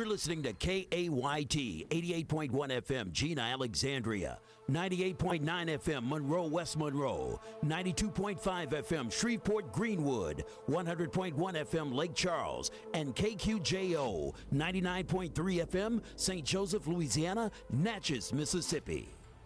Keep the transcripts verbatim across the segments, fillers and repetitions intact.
You're listening to K A Y T, eighty-eight point one F M, Gina, Alexandria, ninety-eight point nine F M, Monroe, West Monroe, ninety-two point five F M, Shreveport, Greenwood, one hundred point one F M, Lake Charles, and K Q J O, ninety-nine point three F M, Saint Joseph, Louisiana, Natchez, Mississippi.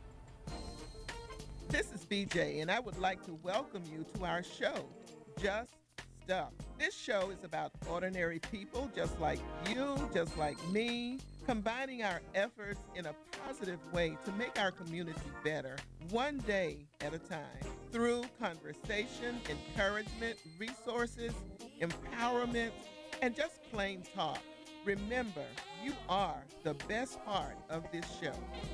This is B J, and I would like to welcome you to our show, Just Stuff. This show is about ordinary people just like you, just like me, combining our efforts in a positive way to make our community better, one day at a time, through conversation, encouragement, resources, empowerment, and just plain talk. Remember, you are the best part of this show.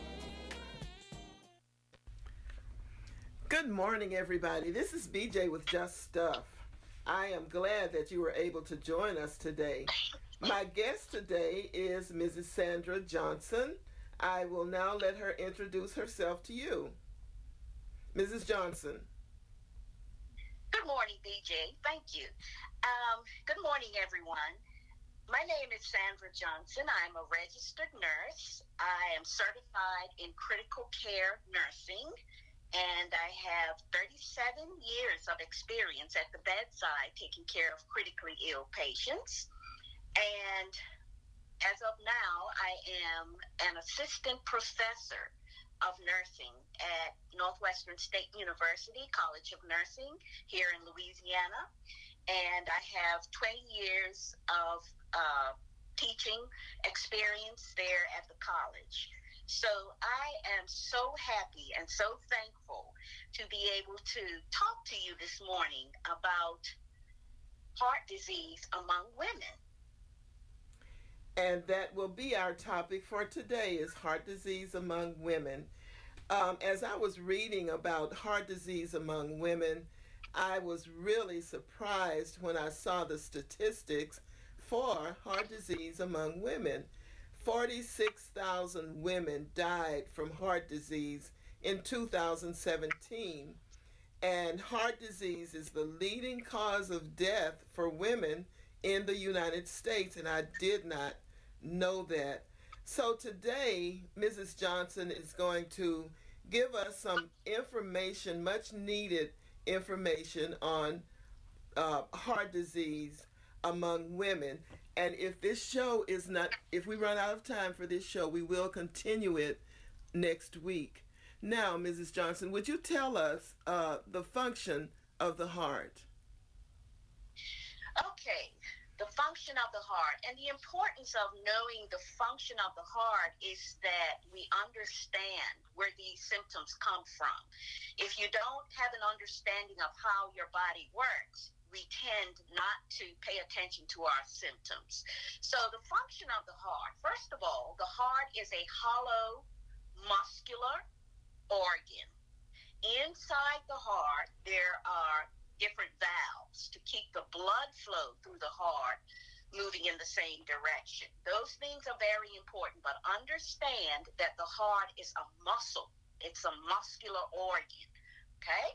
Good morning, everybody. This is B J with Just Stuff. I am glad that you were able to join us today. My guest today is Missus Sandra Johnson. I will now let her introduce herself to you. Missus Johnson. Good morning, B J. Thank you. Um, good morning, everyone. My name is Sandra Johnson. I'm a registered nurse. I am certified in critical care nursing. And I have thirty-seven years of experience at the bedside taking care of critically ill patients. And as of now, I am an assistant professor of nursing at Northwestern State University College of Nursing here in Louisiana. And I have twenty years of uh, teaching experience there at the college. So I am so happy and so thankful to be able to talk to you this morning about heart disease among women. And that will be our topic for today, is heart disease among women. Um, as I was reading about heart disease among women, I was really surprised when I saw the statistics for heart disease among women. forty-six thousand women died from heart disease in two thousand seventeen, and heart disease is the leading cause of death for women in the United States, and I did not know that. So today, Missus Johnson is going to give us some information, much needed information on uh, heart disease among women. And if this show is not, if we run out of time for this show, we will continue it next week. Now, Missus Johnson, would you tell us uh, the function of the heart? Okay, the function of the heart. And the importance of knowing the function of the heart is that we understand where these symptoms come from. If you don't have an understanding of how your body works, we tend not to pay attention to our symptoms. So the function of the heart, first of all, the heart is a hollow muscular organ. Inside the heart, there are different valves to keep the blood flow through the heart moving in the same direction. Those things are very important, but understand that the heart is a muscle. It's a muscular organ, okay?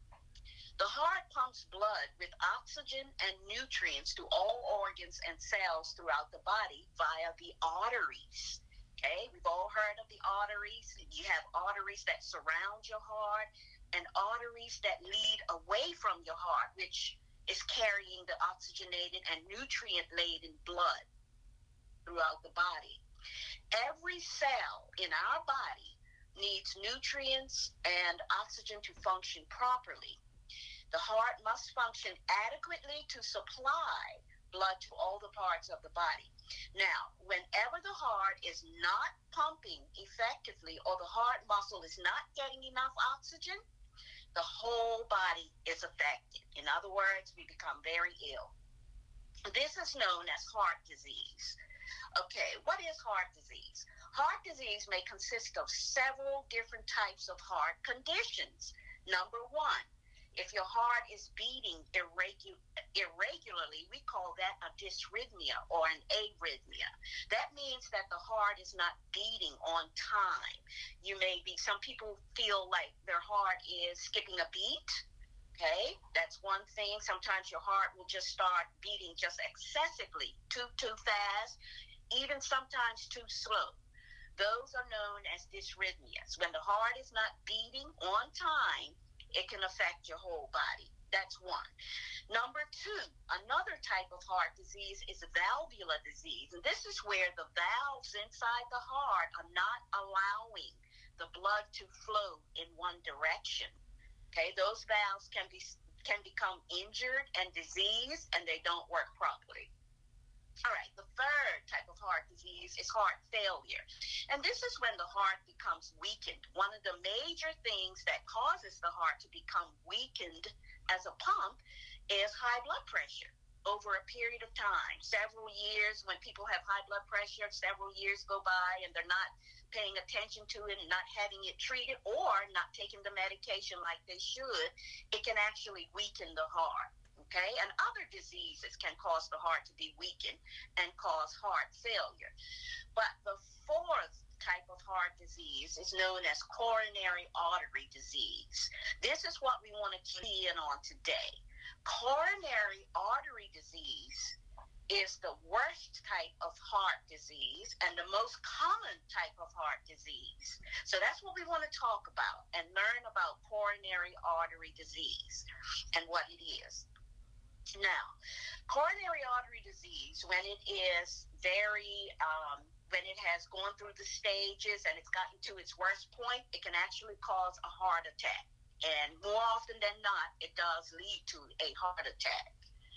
The heart pumps blood with oxygen and nutrients to all organs and cells throughout the body via the arteries. Okay, we've all heard of the arteries. You have arteries that surround your heart and arteries that lead away from your heart, which is carrying the oxygenated and nutrient-laden blood throughout the body. Every cell in our body needs nutrients and oxygen to function properly. The heart must function adequately to supply blood to all the parts of the body. Now, whenever the heart is not pumping effectively or the heart muscle is not getting enough oxygen, the whole body is affected. In other words, we become very ill. This is known as heart disease. Okay, what is heart disease? Heart disease may consist of several different types of heart conditions. Number one, if your heart is beating irregu- irregularly, we call that a dysrhythmia or an arrhythmia. That means that the heart is not beating on time. You may be, some people feel like their heart is skipping a beat. Okay, that's one thing. Sometimes your heart will just start beating just excessively, too, too fast. even sometimes too slow. Those are known as dysrhythmias. When the heart is not beating on time, it can affect your whole body. That's one. Number two, another type of heart disease is valvular disease. And this is where the valves inside the heart are not allowing the blood to flow in one direction. Okay, those valves can be can become injured and diseased, and they don't work properly. All right, the third type of heart disease is heart failure. And this is when the heart becomes weakened. One of the major things that causes the heart to become weakened as a pump is high blood pressure over a period of time. Several years, when people have high blood pressure, several years go by and they're not paying attention to it and not having it treated or not taking the medication like they should, it can actually weaken the heart. Okay, and other diseases can cause the heart to be weakened and cause heart failure. But the fourth type of heart disease is known as coronary artery disease. This is what we want to key in on today. Coronary artery disease is the worst type of heart disease and the most common type of heart disease. So that's what we want to talk about and learn about coronary artery disease and what it is. Now, coronary artery disease, when it is very, um, when it has gone through the stages and it's gotten to its worst point, it can actually cause a heart attack. And more often than not, it does lead to a heart attack.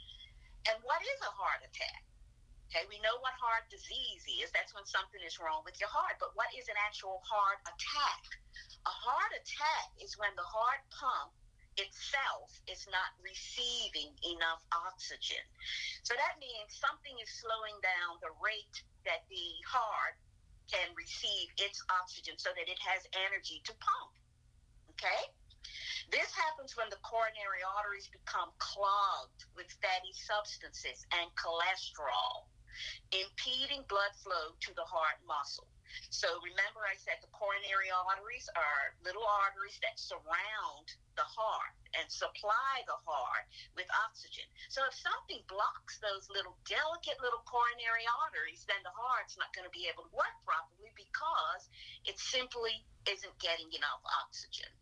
And what is a heart attack? Okay, we know what heart disease is. That's when something is wrong with your heart. But what is an actual heart attack? A heart attack is when the heart pump itself is not receiving enough oxygen. So that means something is slowing down the rate that the heart can receive its oxygen so that it has energy to pump. Okay? This happens when the coronary arteries become clogged with fatty substances and cholesterol, impeding blood flow to the heart muscle. So remember I said the coronary arteries are little arteries that surround the heart and supply the heart with oxygen. So if something blocks those little delicate little coronary arteries, then the heart's not going to be able to work properly because it simply isn't getting enough oxygen.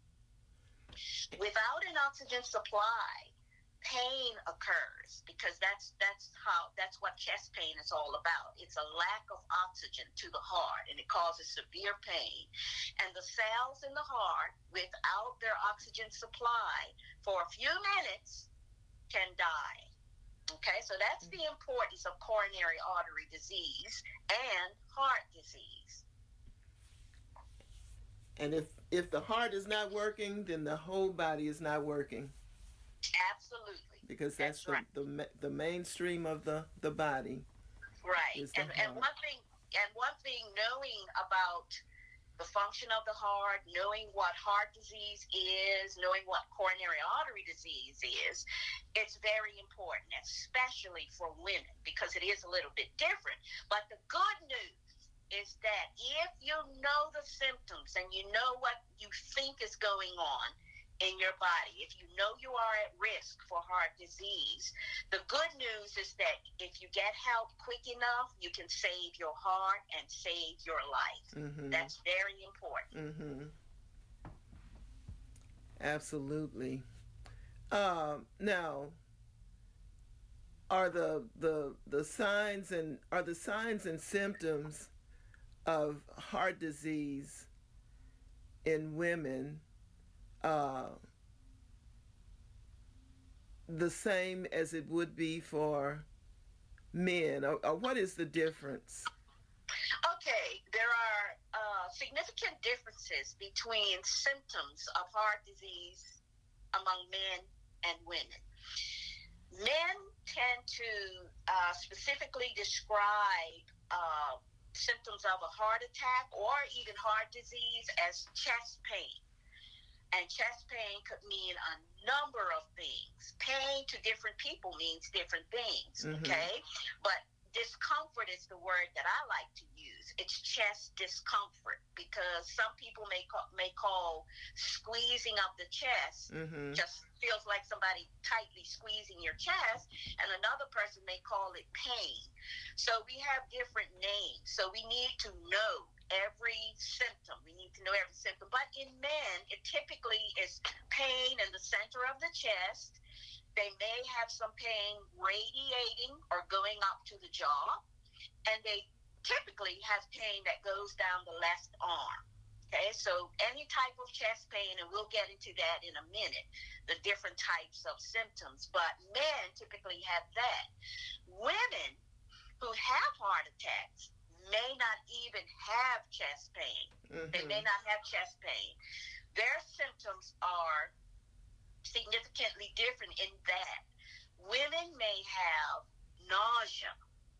Without an oxygen supply, pain occurs because that's that's how that's what chest pain is all about. It's a lack of oxygen to the heart and it causes severe pain. And the cells in the heart, without their oxygen supply for a few minutes, can die. Okay, so that's the importance of coronary artery disease and heart disease. And if if the heart is not working, then the whole body is not working. Absolutely. Because that's, that's the, right. the the mainstream of the, the body. Right. And and one thing and one thing knowing about the function of the heart, knowing what heart disease is, knowing what coronary artery disease is, it's very important, especially for women, because it is a little bit different. But the good news is that if you know the symptoms and you know what you think is going on in your body, if you know you are at risk for heart disease, the good news is that if you get help quick enough, you can save your heart and save your life. Mm-hmm. That's very important. Mm-hmm. Absolutely. Um, now, are the the the signs and are the signs and symptoms of heart disease in women uh, the same as it would be for men, or, or what is the difference? Okay, there are uh, significant differences between symptoms of heart disease among men and women. Men tend to uh, specifically describe uh, symptoms of a heart attack or even heart disease as chest pain. And chest pain could mean a number of things. Pain to different people means different things, mm-hmm. okay? But discomfort is the word that I like to use. symptoms, it's chest discomfort, because some people may call, may call squeezing of the chest Mm-hmm. just feels like somebody tightly squeezing your chest, and another person may call it pain. So we have different names. So we need to know every symptom. We need to know every symptom. But in men, it typically is pain in the center of the chest. They may have some pain radiating or going up to the jaw, and they typically have pain that goes down the left arm. Okay, so any type of chest pain, and we'll get into that in a minute, the different types of symptoms. But men typically have that. Women who have heart attacks may not even have chest pain. Mm-hmm. They may not have chest pain. Their symptoms are significantly different in that women may have nausea,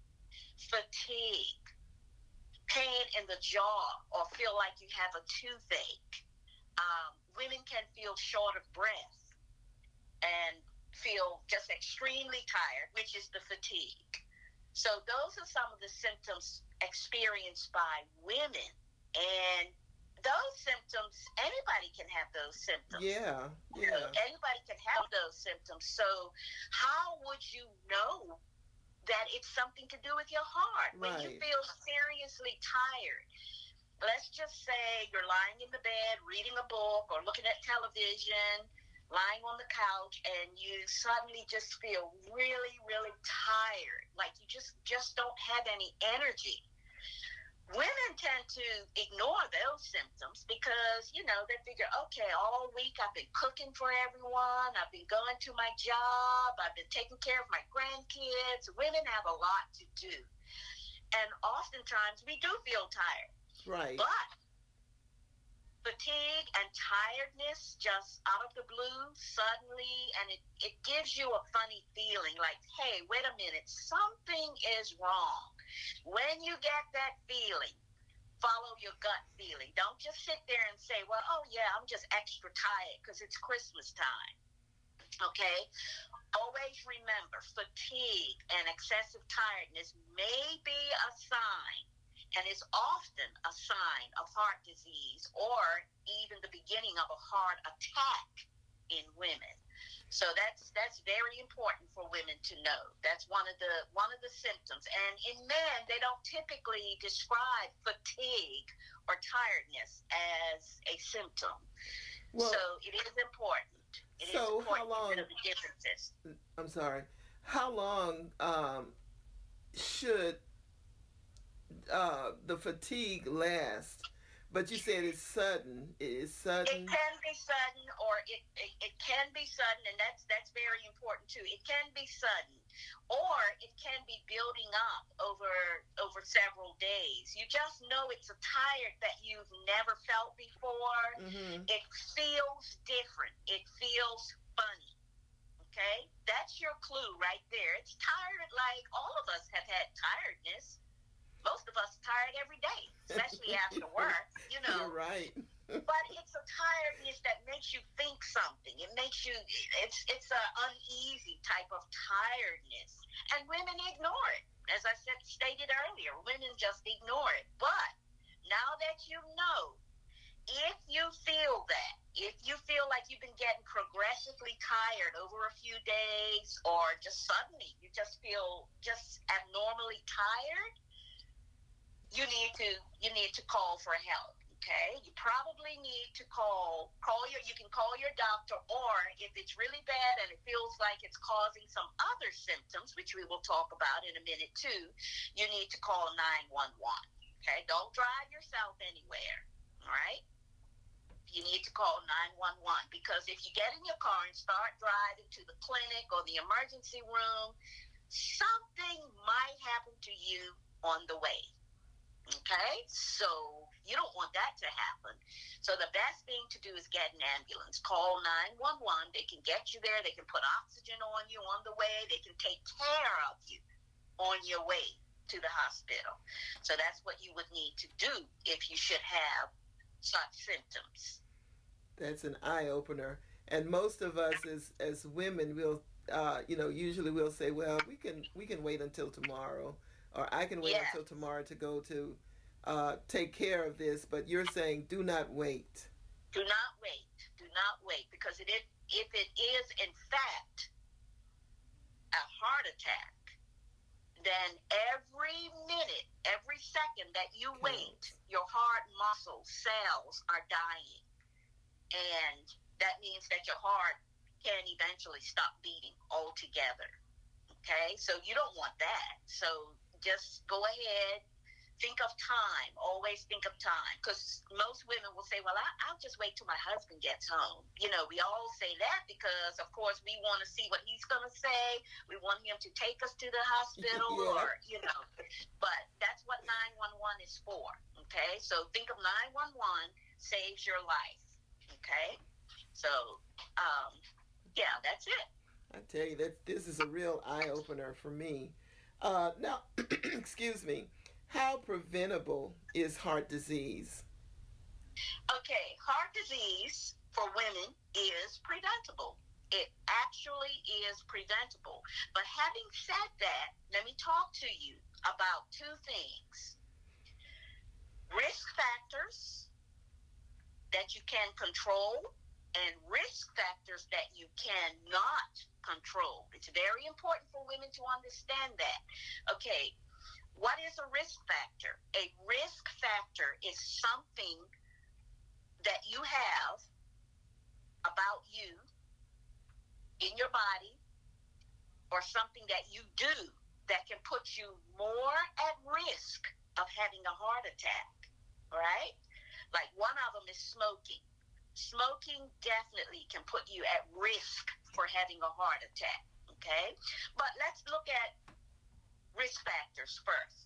fatigue, pain in the jaw, or feel like you have a toothache. Um, women can feel short of breath and feel just extremely tired, which is the fatigue. So those are some of the symptoms experienced by women. And those symptoms, anybody can have those symptoms. Yeah, You know, yeah. anybody can have those symptoms. So how would you know that it's something to do with your heart? When you Right. feel seriously tired, let's just say you're lying in the bed reading a book or looking at television, lying on the couch, and you suddenly just feel really, really tired, like you just just don't have any energy. Women tend to ignore those symptoms because, you know, they figure, okay, all week I've been cooking for everyone, I've been going to my job, I've been taking care of my grandkids. Women have a lot to do. And oftentimes we do feel tired. Right. But fatigue and tiredness just out of the blue suddenly, and it, it gives you a funny feeling like, hey, wait a minute, something is wrong. When you get that feeling, follow your gut feeling. Don't just sit there and say, well, oh yeah, I'm just extra tired because it's Christmas time. Okay? Always remember, fatigue and excessive tiredness may be a sign, and it's often a sign of heart disease or even the beginning of a heart attack in women. So that's that's very important for women to know. That's one of the one of the symptoms. And in men, they don't typically describe fatigue or tiredness as a symptom. Well, So it is important. It is so how important to long? know the differences. I'm sorry. How long um, should uh, the fatigue last? But you said it's sudden. It is It sudden. can be sudden, or it, it, it can be sudden, and that's that's very important too. It can be sudden, or it can be building up over over several days. You just know it's a tired that you've never felt before. Mm-hmm. It feels different. It feels funny. Okay, that's your clue right there. It's tired, like all of us have had tiredness. Most of us are tired every day, especially after work, you know. You're right. But it's a tiredness that makes you think something. It makes you, it's it's an uneasy type of tiredness. And women ignore it. As I said, stated earlier, women just ignore it. But now that you know, if you feel that, if you feel like you've been getting progressively tired over a few days, or just suddenly you just feel just abnormally tired, you need to you need to call for help. Okay, you probably need to call call your you can call your doctor, or if it's really bad and it feels like it's causing some other symptoms, which we will talk about in a minute too, you need to call nine one one. Okay, don't drive yourself anywhere. All right, you need to call nine one one, because if you get in your car and start driving to the clinic or the emergency room, something might happen to you on the way. Okay, so you don't want that to happen. So the best thing to do is get an ambulance. Call nine one one. They can get you there. They can put oxygen on you on the way. They can take care of you on your way to the hospital. So that's what you would need to do if you should have such symptoms. That's an eye opener. And most of us, as as women, will, uh, you know, usually we'll say, well, we can we can wait until tomorrow, or I can wait Yes. until tomorrow to go to uh, take care of this, but you're saying do not wait. Do not wait. Do not wait, because it, if it is in fact a heart attack, then every minute, every second that you wait, your heart muscle cells are dying. And that means that your heart can eventually stop beating altogether. Okay? So you don't want that. So just go ahead. Think of time. Always think of time. Because most women will say, well, I, I'll just wait till my husband gets home. You know, we all say that because, of course, we want to see what he's going to say. We want him to take us to the hospital yeah. or, you know. But that's what nine one one is for. Okay? So think of nine one one saves your life. Okay? So, um, yeah, that's it. I tell you, that this is a real eye-opener for me. Uh, now, excuse me. How preventable is heart disease? Okay, heart disease for women is preventable. It actually is preventable. But having said that, let me talk to you about two things. Risk factors that you can control and risk factors that you cannot control. It's very important for women to understand that. Okay, what is a risk factor? A risk factor is something that you have about you in your body or something that you do that can put you more at risk of having a heart attack, right? Like one of them is smoking. Smoking definitely can put you at risk for having a heart attack, okay? But let's look at risk factors first.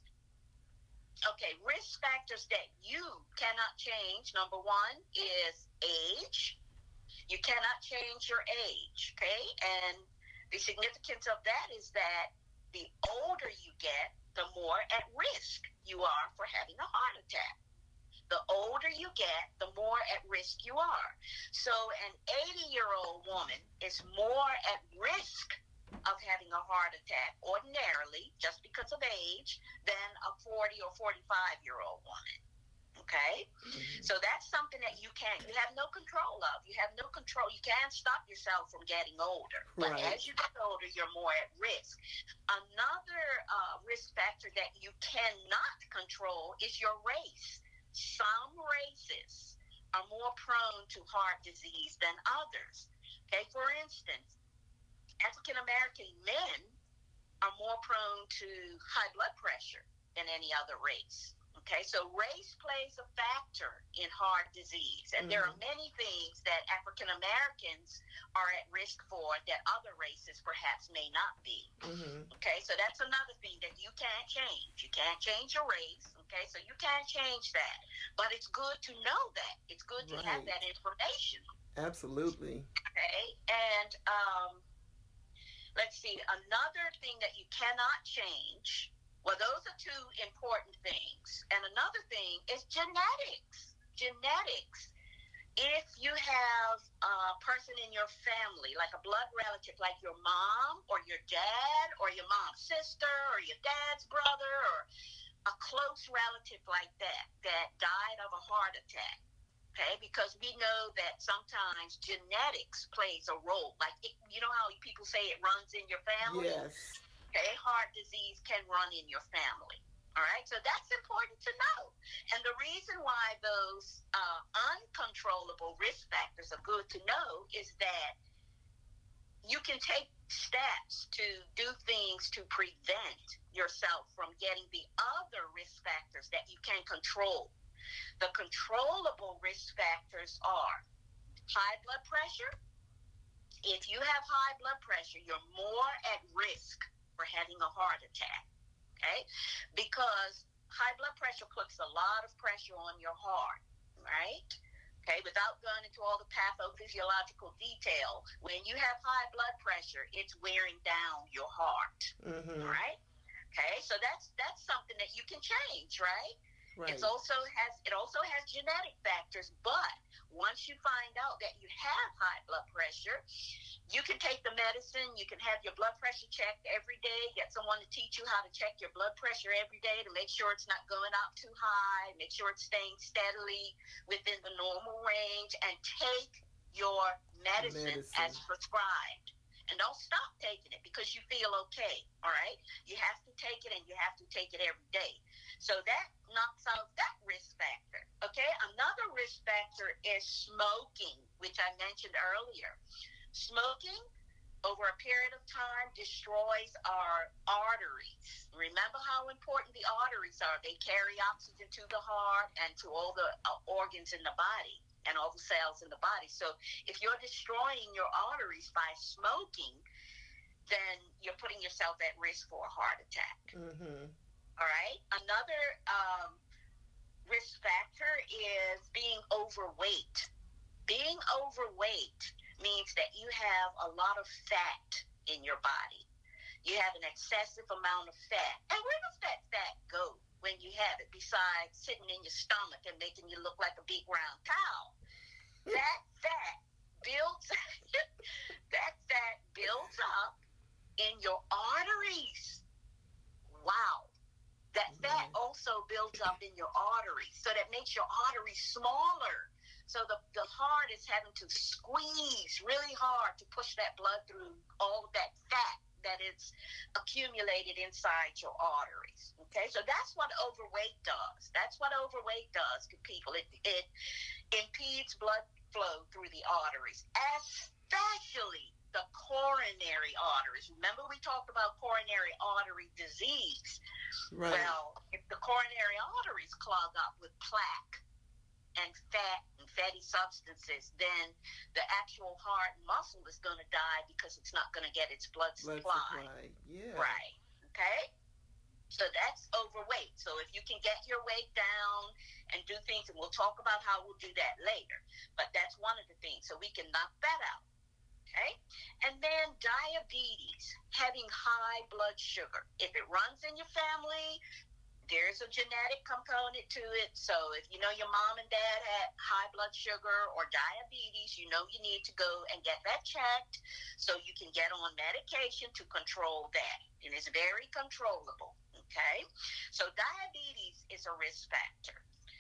Okay, risk factors that you cannot change, number one, is age. You cannot change your age, okay? And the significance of that is that the older you get, the more at risk you are for having a heart attack. The older you get, the more at risk you are. So an eighty-year-old woman is more at risk of having a heart attack ordinarily, just because of age, than a forty or forty-five-year-old woman. Okay? Mm-hmm. So that's something that you can't, you have no control of. You have no control. You can't stop yourself from getting older. Right. But as you get older, you're more at risk. Another uh, risk factor that you cannot control is your race. Some races are more prone to heart disease than others. Okay, for instance, African American men are more prone to high blood pressure than any other race. Okay, so race plays a factor in heart disease, and mm-hmm. there are many things that African Americans are at risk for that other races perhaps may not be. Mm-hmm. Okay, so that's another thing that you can't change. You can't change your race. Okay, so you can't change that, but it's good to know that. It's good to right. have that information. Absolutely. Okay, and um, let's see, another thing that you cannot change. Well, those are two important things. And another thing is genetics. Genetics. If you have a person in your family, like a blood relative, like your mom or your dad or your mom's sister or your dad's brother or a close relative like that, that died of a heart attack, okay? Because we know that sometimes genetics plays a role. Like, it, you know how people say it runs in your family? Yes. Okay, heart disease can run in your family. All right, so that's important to know. And the reason why those uh, uncontrollable risk factors are good to know is that you can take steps to do things to prevent yourself from getting the other risk factors that you can control. The controllable risk factors are high blood pressure. If you have high blood pressure, you're more at risk for having a heart attack, okay? Because high blood pressure puts a lot of pressure on your heart, right? Okay, without going into all the pathophysiological detail, when you have high blood pressure, it's wearing down your heart, mm-hmm. right? Okay, so that's that's something that you can change, right? Right. It's also has it also has genetic factors, but once you find out that you have high blood pressure, you can take the medicine. You can have your blood pressure checked every day. Get someone to teach you how to check your blood pressure every day to make sure it's not going up too high, make sure it's staying steadily within the normal range, and take your medicine, medicine. as prescribed. And don't stop taking it because you feel okay, all right? You have to take it, and you have to take it every day. So that knocks out that risk factor, okay? Another risk factor is smoking, which I mentioned earlier. Smoking, over a period of time, destroys our arteries. Remember how important the arteries are. They carry oxygen to the heart and to all the uh, organs in the body and all the cells in the body. So if you're destroying your arteries by smoking, then you're putting yourself at risk for a heart attack. Mm-hmm. All right? Another um, risk factor is being overweight. Being overweight means that you have a lot of fat in your body. You have an excessive amount of fat. And where does that fat go when you have it, besides sitting in your stomach and making you look like a big round cow? That fat builds that fat builds up in your arteries. Wow. That fat also builds up in your arteries. So that makes your arteries smaller. So the, the heart is having to squeeze really hard to push that blood through all of that fat that is accumulated inside your arteries. Okay, so that's what overweight does. That's what overweight does to people. It, it impedes blood flow through the arteries, especially the coronary arteries. Remember we talked about coronary artery disease. Right. Well, if the coronary arteries clog up with plaque and fat and fatty substances, then the actual heart and muscle is going to die because it's not going to get its blood supply. Blood supply, yeah. Right, okay? So that's overweight. So if you can get your weight down and do things, and we'll talk about how we'll do that later, but that's one of the things. So we can knock that out, okay? And then diabetes, having high blood sugar. If it runs in your family, there's a genetic component to it. So if you know your mom and dad had high blood sugar or diabetes, you know you need to go and get that checked so you can get on medication to control that. And it's very controllable, okay? So diabetes is a risk factor.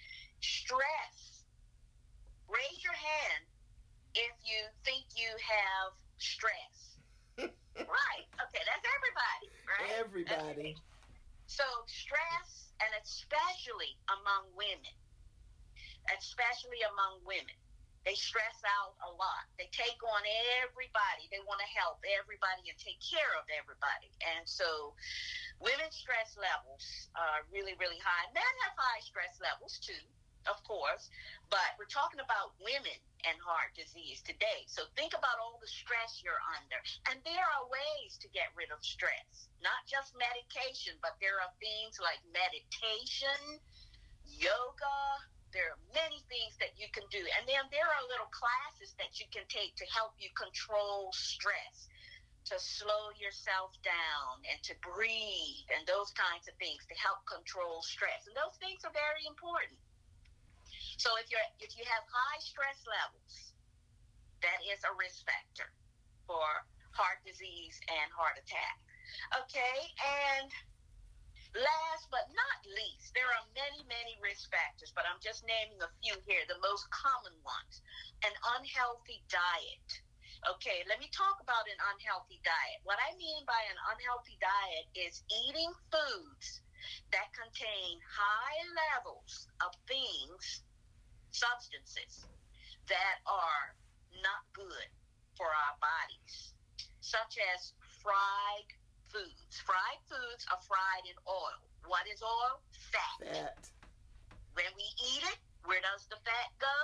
Stress. Raise your hand if you think you have stress. Right. Okay, that's everybody, right? Everybody. Okay. So stress, and especially among women, especially among women, they stress out a lot. They take on everybody. They want to help everybody and take care of everybody. And so women's stress levels are really, really high. Men have high stress levels too, of course, but we're talking about women and heart disease today. So think about all the stress you're under. And there are ways to get rid of stress, not just medication, but there are things like meditation, yoga. There are many things that you can do. And then there are little classes that you can take to help you control stress, to slow yourself down and to breathe and those kinds of things to help control stress. And those things are very important. So if you're if you have high stress levels, that is a risk factor for heart disease and heart attack. Okay, and last but not least, there are many, many risk factors, but I'm just naming a few here, the most common ones. An unhealthy diet. Okay, let me talk about an unhealthy diet. What I mean by an unhealthy diet is eating foods that contain high levels of things, substances that are not good for our bodies, such as fried foods. Fried foods are fried in oil. What is oil? Fat. Fat. When we eat it, where does the fat go?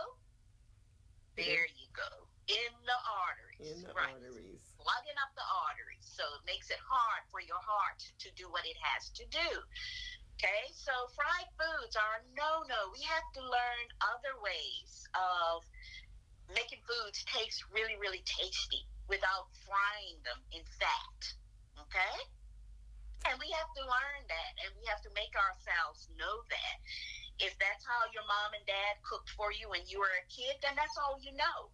There you go. In the arteries. In the right. arteries. Plugging up the arteries. So it makes it hard for your heart to do what it has to do. Okay, so fried foods are no-no. We have to learn other ways of making foods taste really, really tasty without frying them in fat. Okay? And we have to learn that, and we have to make ourselves know that. If that's how your mom and dad cooked for you when you were a kid, then that's all you know.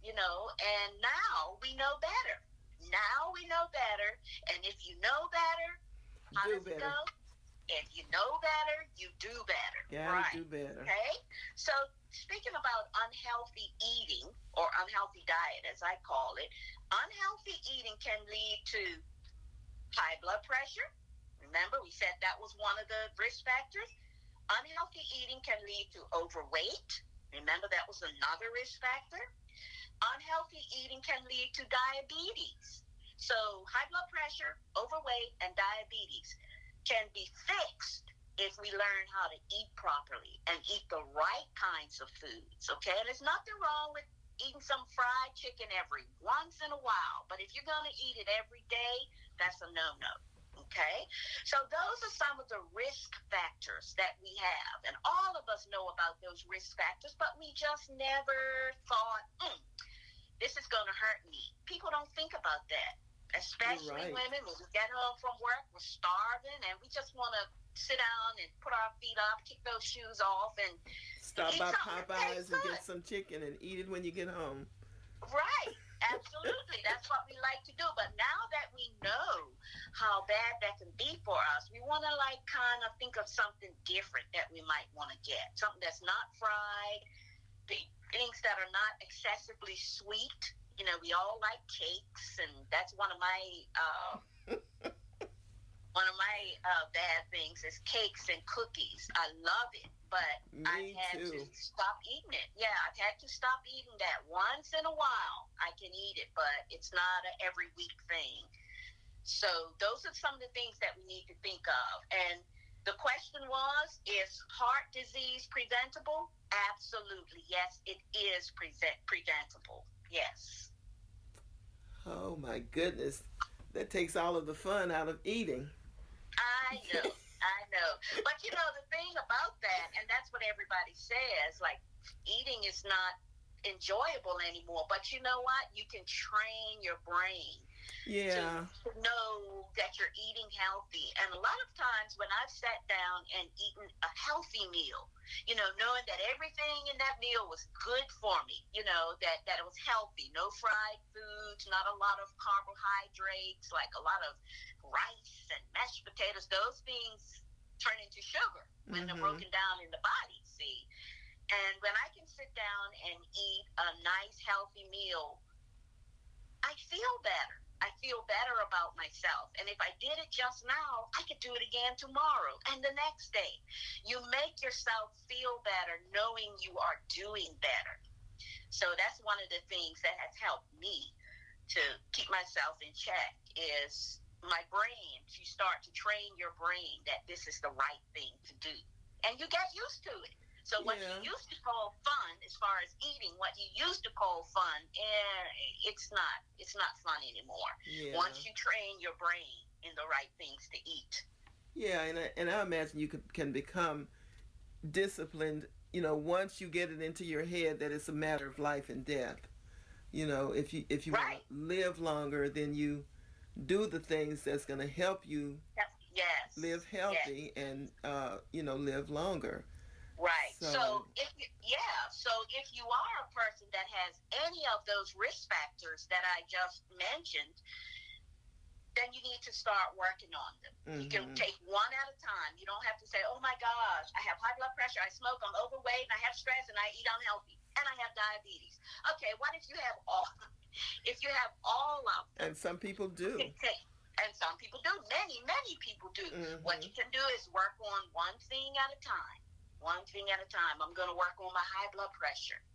you know, and now we know better. Now we know better. And if you know better, how Do does it better. go? If you know better, you do better. Gotta right. do better. Okay? So speaking about unhealthy eating or unhealthy diet, as I call it, unhealthy eating can lead to high blood pressure. Remember, we said that was one of the risk factors. Unhealthy eating can lead to overweight. Remember, that was another risk factor. Unhealthy eating can lead to diabetes. So high blood pressure, overweight, and diabetes can be fixed if we learn how to eat properly and eat the right kinds of foods, okay? And there's nothing wrong with eating some fried chicken every once in a while, but if you're going to eat it every day, that's a no-no, okay? So those are some of the risk factors that we have, and all of us know about those risk factors, but we just never thought, mm, this is going to hurt me. People don't think about that. Especially right. women, when we get home from work, we're starving, and we just want to sit down and put our feet up, kick those shoes off, and Stop eat by something that Popeyes tastes and good. get some chicken and eat it when you get home. Right, absolutely. That's what we like to do. But now that we know how bad that can be for us, we want to like kind of think of something different that we might want to get. Something that's not fried, things that are not excessively sweet. You know, we all like cakes, and that's one of my uh, one of my uh, bad things is cakes and cookies. I love it, but Me I had too. to stop eating it. Yeah, I've had to stop eating that. Once in a while, I can eat it, but it's not a every week thing. So those are some of the things that we need to think of. And the question was, is heart disease preventable? Absolutely. Yes, it is present preventable. Yes. Oh my goodness. That takes all of the fun out of eating. I know. I know. But you know, the thing about that, and that's what everybody says, like eating is not enjoyable anymore. But you know what? You can train your brain Yeah. to know that you're eating healthy. And a lot of times when I've sat down and eaten a healthy meal, you know, knowing that everything in that meal was good for me, you know, that, that it was healthy, no fried foods, not a lot of carbohydrates, like a lot of rice and mashed potatoes, those things turn into sugar when mm-hmm. they're broken down in the body, see? And when I can sit down and eat a nice, healthy meal, I feel better. I feel better about myself. And if I did it just now, I could do it again tomorrow and the next day. You make yourself feel better knowing you are doing better. So that's one of the things that has helped me to keep myself in check is my brain. You start to train your brain that this is the right thing to do. And you get used to it. So what yeah. you used to call fun, as far as eating, what you used to call fun, eh, it's not. It's not fun anymore. Yeah. Once you train your brain in the right things to eat. Yeah, and I, and I imagine you can, can become disciplined, you know, once you get it into your head that it's a matter of life and death. You know, if you if you right. want to live longer, then you do the things that's going to help you yes. live healthy yes. and, uh, you know, live longer. Right. So, so if you, yeah, so if you are a person that has any of those risk factors that I just mentioned, then you need to start working on them. Mm-hmm. You can take one at a time. You don't have to say, oh my gosh, I have high blood pressure, I smoke, I'm overweight, and I have stress, and I eat unhealthy, and I have diabetes. Okay, what if you have all, if you have all of them? And some people do. Okay. And some people do. Many, many people do. Mm-hmm. What you can do is work on one thing at a time. One thing at a time. I'm going to work on my high blood pressure.